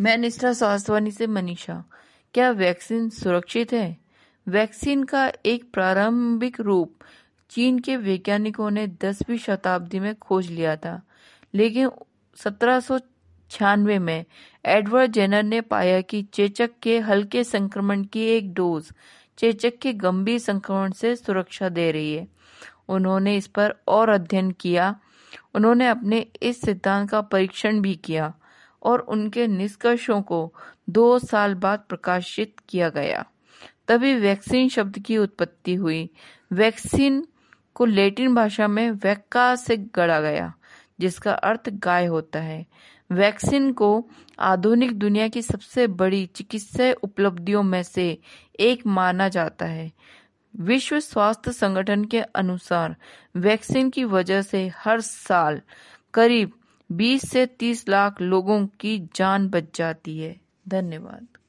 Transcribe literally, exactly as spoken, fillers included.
मैं निष्ठा स्वास्थ्यवाणी से मनीषा। क्या वैक्सीन सुरक्षित है? वैक्सीन का एक प्रारंभिक रूप चीन के वैज्ञानिकों ने दसवीं शताब्दी में खोज लिया था, लेकिन सत्रह सौ छियानवे में एडवर्ड जेनर ने पाया कि चेचक के हल्के संक्रमण की एक डोज चेचक के गंभीर संक्रमण से सुरक्षा दे रही है। उन्होंने इस पर और अध्ययन किया। उन्होंने अपने इस सिद्धांत का परीक्षण भी किया और उनके निष्कर्षों को दो साल बाद प्रकाशित किया गया। तभी वैक्सीन शब्द की उत्पत्ति हुई। वैक्सीन को लैटिन भाषा में वैक्का से गढ़ा गया, जिसका अर्थ गाय होता है। वैक्सीन को आधुनिक दुनिया की सबसे बड़ी चिकित्सीय उपलब्धियों में से एक माना जाता है। विश्व स्वास्थ्य संगठन के अनुसार वैक्सीन की वजह से हर साल करीब बीस से तीस लाख लोगों की जान बच जाती है। धन्यवाद।